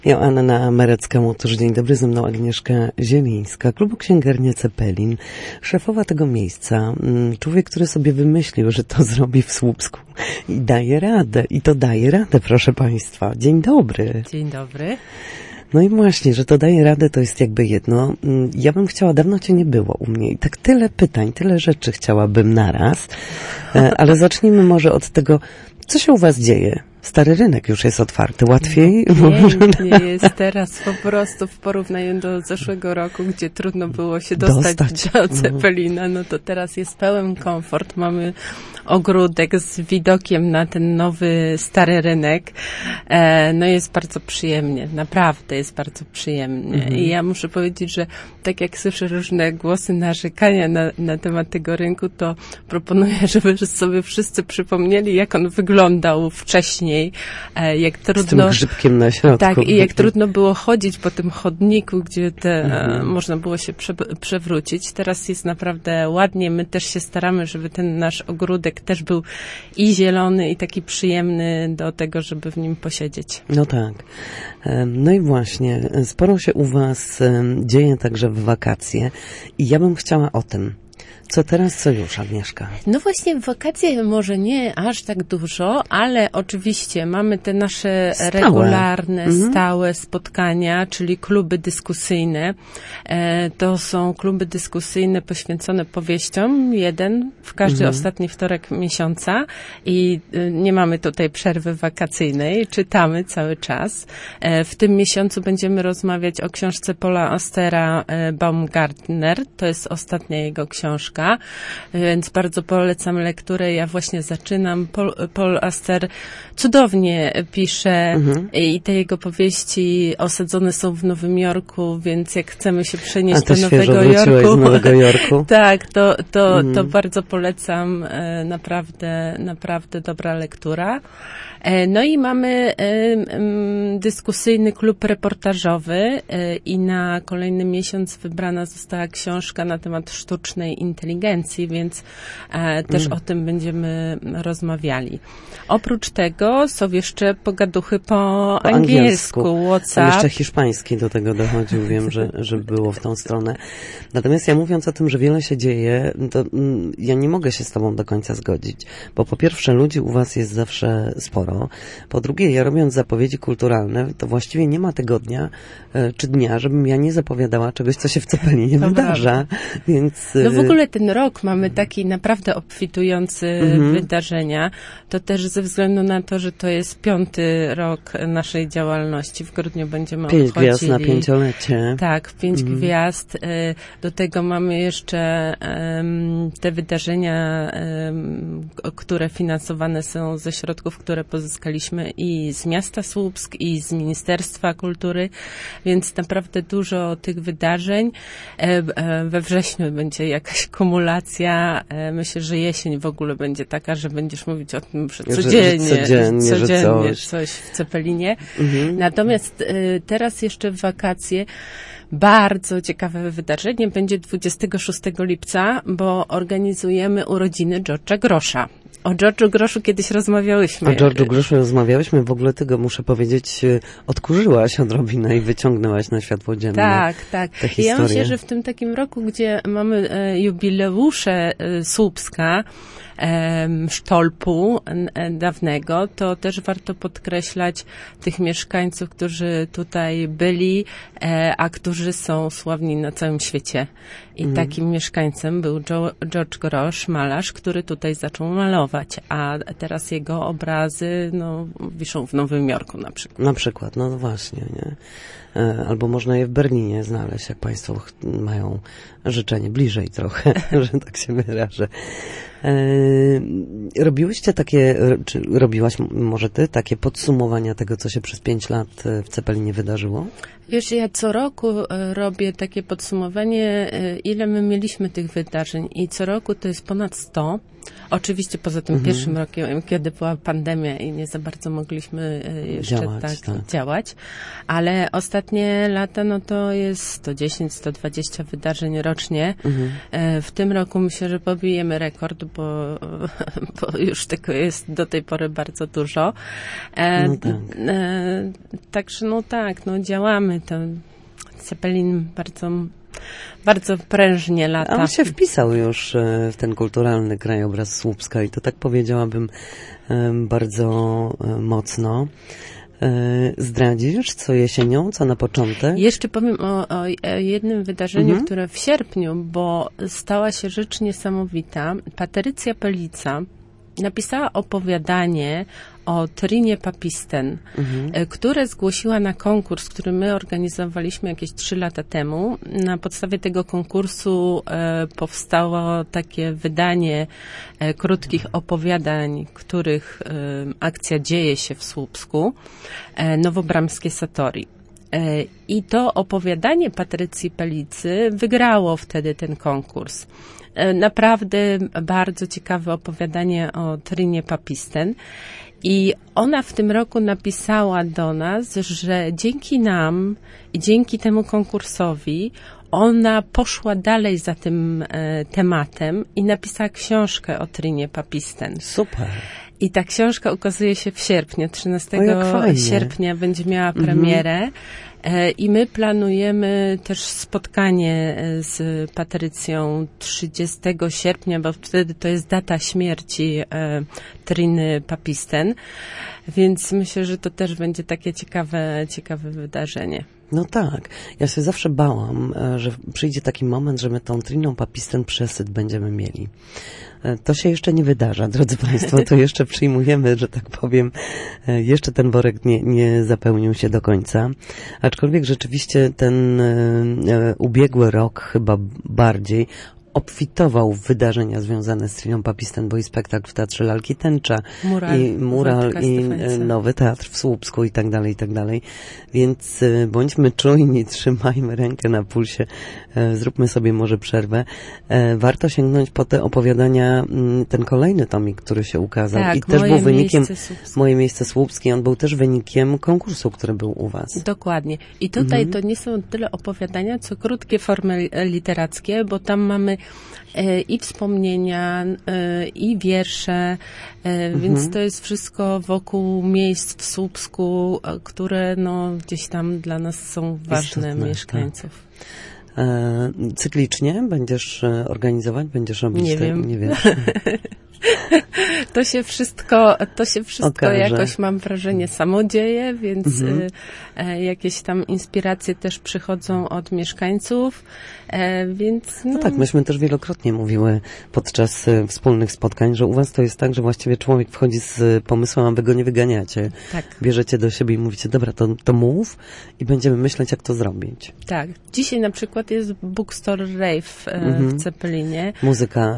Joanna Merecka-Łotusz, dzień dobry, ze mną Agnieszka Zielińska, klubu Księgarnia Cepelin, szefowa tego miejsca, człowiek, który sobie wymyślił, że to zrobi w Słupsku i daje radę, proszę Państwa. Dzień dobry. Dzień dobry. No i właśnie, że to daje radę, to jest jakby jedno. Ja bym chciała, dawno Cię nie było u mnie i tak tyle pytań, tyle rzeczy chciałabym naraz, ale zacznijmy może od tego, co się u Was dzieje? Stary rynek już jest otwarty, łatwiej? Pięknie jest teraz po prostu w porównaniu do zeszłego roku, gdzie trudno było się dostać do Cepelina, no to teraz jest pełen komfort. Mamy ogródek z widokiem na ten nowy stary rynek. No jest bardzo przyjemnie, naprawdę jest bardzo przyjemnie. I ja muszę powiedzieć, że tak jak słyszę różne głosy narzekania na temat tego rynku, to proponuję, żeby sobie wszyscy przypomnieli, jak on wyglądał wcześniej. Jak trudno, z tym grzybkiem na środku. Tak, i jak trudno było chodzić po tym chodniku, gdzie można było się przewrócić. Teraz jest naprawdę ładnie. My też się staramy, żeby ten nasz ogródek też był i zielony, i taki przyjemny do tego, żeby w nim posiedzieć. No tak. No i właśnie, sporo się u Was dzieje także w wakacje i ja bym chciała o tym. Co teraz, co już, Agnieszka? No właśnie, w wakacje może nie aż tak dużo, ale oczywiście mamy te nasze regularne, stałe spotkania, czyli kluby dyskusyjne. To są kluby dyskusyjne poświęcone powieściom, jeden w każdy ostatni wtorek miesiąca i nie mamy tutaj przerwy wakacyjnej, czytamy cały czas. W tym miesiącu będziemy rozmawiać o książce Paula Austera Baumgartner, to jest ostatnia jego książka. Więc bardzo polecam lekturę. Ja właśnie zaczynam. Paul Auster cudownie pisze i te jego powieści osadzone są w Nowym Jorku, więc jak chcemy się przenieść do Nowego Jorku, z Nowego Jorku. Tak, to bardzo polecam. Naprawdę dobra lektura. No i mamy dyskusyjny klub reportażowy i na kolejny miesiąc wybrana została książka na temat sztucznej inteligencji, więc też o tym będziemy rozmawiali. Oprócz tego są jeszcze pogaduchy po angielsku. WhatsApp. Tam jeszcze hiszpański do tego dochodził, wiem, że było w tą stronę. Natomiast ja mówiąc o tym, że wiele się dzieje, to ja nie mogę się z Tobą do końca zgodzić, bo po pierwsze ludzi u Was jest zawsze sporo. Po drugie, ja robiąc zapowiedzi kulturalne, to właściwie nie ma tygodnia czy dnia, żebym ja nie zapowiadała czegoś, co się w Cepelinie wydarza. Więc... No w ogóle ten rok mamy taki naprawdę obfitujący wydarzenia. To też ze względu na to, że to jest 5. rok naszej działalności. W grudniu będziemy 5 gwiazd na 5-lecie. Tak, 5 gwiazd. Do tego mamy jeszcze te wydarzenia, które finansowane są ze środków, które pozyskaliśmy i z miasta Słupsk, i z Ministerstwa Kultury, więc naprawdę dużo tych wydarzeń. We wrześniu będzie jakaś kumulacja. Myślę, że jesień w ogóle będzie taka, że będziesz mówić o tym, że codziennie coś w Cepelinie. Natomiast teraz jeszcze w wakacje bardzo ciekawe wydarzenie będzie 26 lipca, bo organizujemy urodziny George'a Grosza. O George'u Groszu kiedyś rozmawiałyśmy. O George'u Groszu rozmawiałyśmy. W ogóle tego, muszę powiedzieć, odkurzyłaś odrobinę i wyciągnęłaś na światło dzienne. Tak. I ja myślę, że w tym takim roku, gdzie mamy jubileusze Słupska, Sztolpu dawnego, to też warto podkreślać tych mieszkańców, którzy tutaj byli, a którzy są sławni na całym świecie. I takim mieszkańcem był George Grosz, malarz, który tutaj zaczął malować, a teraz jego obrazy wiszą w Nowym Jorku na przykład. Na przykład, no właśnie, nie? Albo można je w Berlinie znaleźć, jak Państwo mają życzenie bliżej trochę, że tak się wyrażę. Robiłyście takie, czy robiłaś może ty takie podsumowania tego, co się przez 5 lat w Cepelinie wydarzyło? Wiesz, ja co roku robię takie podsumowanie, ile my mieliśmy tych wydarzeń i co roku to jest ponad 100. Oczywiście poza tym pierwszym rokiem, kiedy była pandemia i nie za bardzo mogliśmy jeszcze działać, ale ostatnie lata, no to jest 110-120 wydarzeń rocznie. W tym roku myślę, że pobijemy rekord, bo już tego jest do tej pory bardzo dużo. No tak. Także działamy. To Zeppelin bardzo prężnie lata. A on się wpisał już w ten kulturalny krajobraz Słupska i to tak powiedziałabym bardzo mocno. Zdradzisz, co jesienią, co na początek? Jeszcze powiem o jednym wydarzeniu, które w sierpniu, bo stała się rzecz niesamowita. Patrycja Pelica napisała opowiadanie o Trinie Papisten, które zgłosiła na konkurs, który my organizowaliśmy jakieś 3 lata temu. Na podstawie tego konkursu powstało takie wydanie krótkich opowiadań, których akcja dzieje się w Słupsku, Nowobramskie Satori. I to opowiadanie Patrycji Pelicy wygrało wtedy ten konkurs. Naprawdę bardzo ciekawe opowiadanie o Trinie Papisten. I ona w tym roku napisała do nas, że dzięki nam i dzięki temu konkursowi ona poszła dalej za tym tematem i napisała książkę o Trinie Papisten. Super. I ta książka ukazuje się w sierpniu. 13 sierpnia będzie miała premierę. I my planujemy też spotkanie z Patrycją 30 sierpnia, bo wtedy to jest data śmierci Triny Papisten. Więc myślę, że to też będzie takie ciekawe wydarzenie. No tak. Ja się zawsze bałam, że przyjdzie taki moment, że my tą Triną Papisten przesyt będziemy mieli. To się jeszcze nie wydarza, drodzy Państwo, to jeszcze przyjmujemy, że tak powiem, jeszcze ten worek nie zapełnił się do końca. Aczkolwiek rzeczywiście ten ubiegły rok chyba bardziej obfitował w wydarzenia związane z Triną Papisten, bo i spektakl w Teatrze Lalki Tęcza, mural i nowy teatr w Słupsku i tak dalej. Więc bądźmy czujni, trzymajmy rękę na pulsie, zróbmy sobie może przerwę. Warto sięgnąć po te opowiadania, ten kolejny tomik, który się ukazał tak, i też był wynikiem Moje miejsce Słupskie, on był też wynikiem konkursu, który był u Was. Dokładnie. I tutaj to nie są tyle opowiadania, co krótkie formy literackie, bo tam mamy i wspomnienia, i wiersze, więc to jest wszystko wokół miejsc w Słupsku, które gdzieś tam dla nas są ważne, istotne, mieszkańców. Tak. Cyklicznie będziesz organizować? Będziesz robić? Nie wiem. Nie wiesz. To się wszystko jakoś, mam wrażenie, samo dzieje, więc jakieś tam inspiracje też przychodzą od mieszkańców, więc... No tak, myśmy też wielokrotnie mówiły podczas wspólnych spotkań, że u Was to jest tak, że właściwie człowiek wchodzi z pomysłem, a Wy go nie wyganiacie. Tak. Bierzecie do siebie i mówicie, dobra, to mów i będziemy myśleć, jak to zrobić. Tak. Dzisiaj na przykład jest Bookstore Rave w Zeppelinie. Muzyka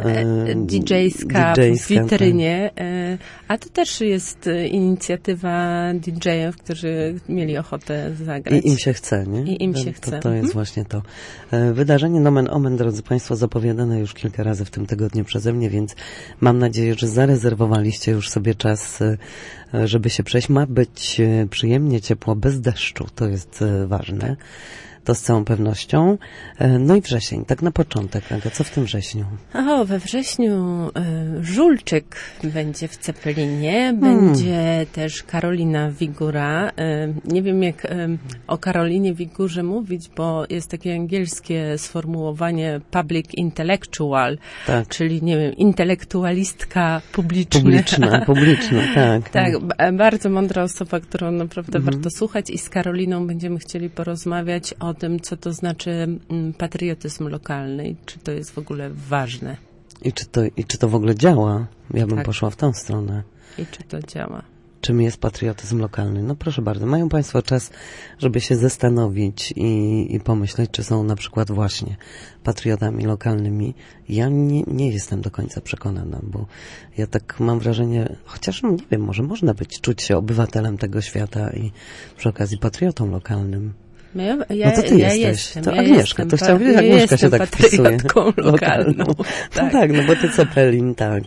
DJ-ska w witrynie, a to też jest inicjatywa DJ-ów, którzy mieli ochotę zagrać. I im się chce, nie? I im się chce. To jest właśnie to. Wydarzenie Nomen Omen, drodzy Państwo, zapowiadane już kilka razy w tym tygodniu przeze mnie, więc mam nadzieję, że zarezerwowaliście już sobie czas, żeby się przejść. Ma być przyjemnie, ciepło, bez deszczu. To jest ważne. Tak. To z całą pewnością. No i wrzesień, tak na początek. Aga, co w tym wrześniu? We wrześniu Żulczyk będzie w Zeppelinie, będzie też Karolina Wigura. Nie wiem, jak o Karolinie Wigurze mówić, bo jest takie angielskie sformułowanie public intellectual, tak. Czyli, nie wiem, intelektualistka publiczna, tak. Tak, bardzo mądra osoba, którą naprawdę warto słuchać i z Karoliną będziemy chcieli porozmawiać o tym, co to znaczy patriotyzm lokalny i czy to jest w ogóle ważne. I czy to w ogóle działa? Ja bym poszła w tą stronę. I czy to działa? Czym jest patriotyzm lokalny? No proszę bardzo, mają Państwo czas, żeby się zastanowić i pomyśleć, czy są na przykład właśnie patriotami lokalnymi. Ja nie jestem do końca przekonana, bo ja tak mam wrażenie, chociaż nie wiem, może można czuć się obywatelem tego świata i przy okazji patriotą lokalnym. No to ty jesteś. Jestem, to Agnieszka. To chciałam wiedzieć, Agnieszka się tak wpisuje. Lokalną. Tak, no bo ty Zeppelin, tak.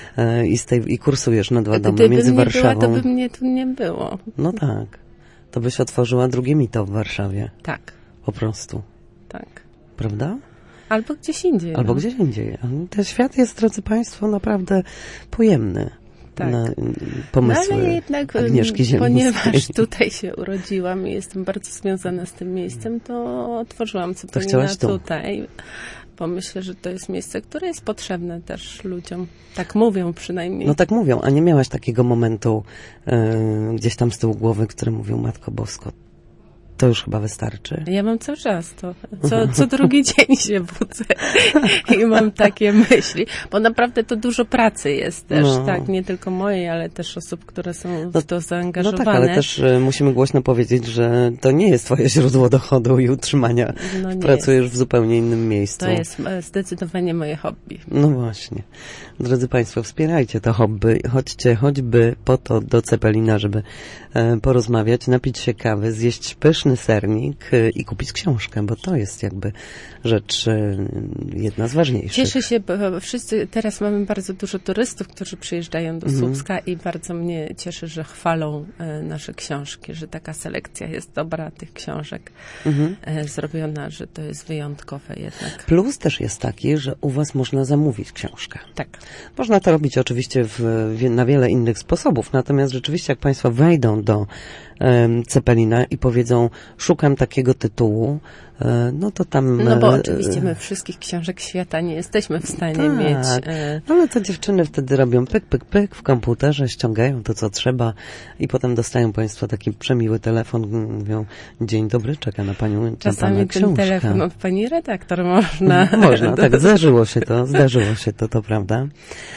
I kursujesz na 2 domy między Warszawą. Gdyby to by mnie tu nie było. No tak. To byś otworzyła drugie mito w Warszawie. Tak. Po prostu. Tak. Prawda? Albo gdzieś indziej. Albo gdzieś indziej. Ten świat jest, drodzy Państwo, naprawdę pojemny. Tak. Na pomysły ale jednak, Agnieszki Zielińskiej. ponieważ tutaj się urodziłam i jestem bardzo związana z tym miejscem, to otworzyłam Cepelinę tutaj. Bo myślę, że to jest miejsce, które jest potrzebne też ludziom. Tak mówią przynajmniej. No tak mówią, a nie miałaś takiego momentu gdzieś tam z tyłu głowy, który mówił, Matko Bosko, to już chyba wystarczy. Ja mam cały czas to. Co drugi dzień się budzę i mam takie myśli. Bo naprawdę to dużo pracy jest też, tak, nie tylko mojej, ale też osób, które są w to zaangażowane. No tak, ale też musimy głośno powiedzieć, że to nie jest twoje źródło dochodu i utrzymania. Pracujesz w zupełnie innym miejscu. To jest zdecydowanie moje hobby. No właśnie. Drodzy Państwo, wspierajcie to hobby. Chodźcie choćby po to do Cepelina, żeby porozmawiać, napić się kawy, zjeść pyszny sernik i kupić książkę, bo to jest jakby rzecz jedna z ważniejszych. Cieszę się, bo wszyscy, teraz mamy bardzo dużo turystów, którzy przyjeżdżają do Słupska i bardzo mnie cieszy, że chwalą nasze książki, że taka selekcja jest dobra tych książek zrobiona, że to jest wyjątkowe jednak. Plus też jest taki, że u was można zamówić książkę. Tak. Można to robić oczywiście na wiele innych sposobów, natomiast rzeczywiście jak Państwo wejdą do Cepelina i powiedzą, szukam takiego tytułu, no to tam... No bo oczywiście my wszystkich książek świata nie jesteśmy w stanie mieć. Ale to dziewczyny wtedy robią pyk, pyk, pyk w komputerze, ściągają to, co trzeba i potem dostają Państwo taki przemiły telefon, mówią, dzień dobry, czeka na Panią Czasami ten telefon od Pani redaktor można... Można, tak, zdarzyło się to prawda.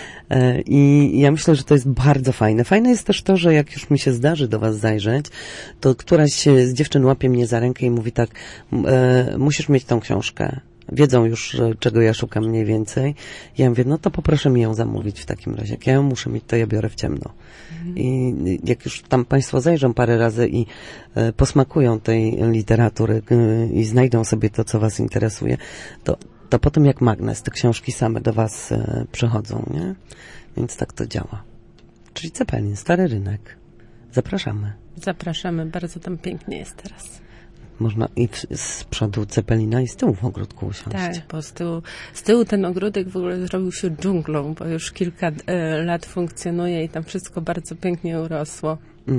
I ja myślę, że to jest bardzo fajne. Fajne jest też to, że jak już mi się zdarzy do was zajrzeć, to któraś z dziewczyn łapie mnie za rękę i mówi tak, musisz mieć tą książkę. Wiedzą już, czego ja szukam mniej więcej. Ja mówię, no to poproszę mi ją zamówić w takim razie. Jak ja ją muszę mieć, to ja biorę w ciemno. I jak już tam Państwo zajrzą parę razy i posmakują tej literatury i znajdą sobie to, co was interesuje, to potem jak magnes, te książki same do was przychodzą, nie? Więc tak to działa. Czyli Cepelin, Stary Rynek. Zapraszamy. Zapraszamy, bardzo tam pięknie jest teraz. Można i z przodu Cepelina i z tyłu w ogródku usiąść. Tak, bo z tyłu ten ogródek w ogóle zrobił się dżunglą, bo już kilka lat funkcjonuje i tam wszystko bardzo pięknie urosło.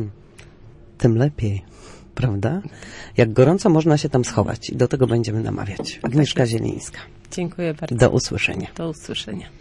Tym lepiej, prawda? Jak gorąco można się tam schować i do tego będziemy namawiać. Agnieszka Zielińska. Dziękuję bardzo. Do usłyszenia. Do usłyszenia.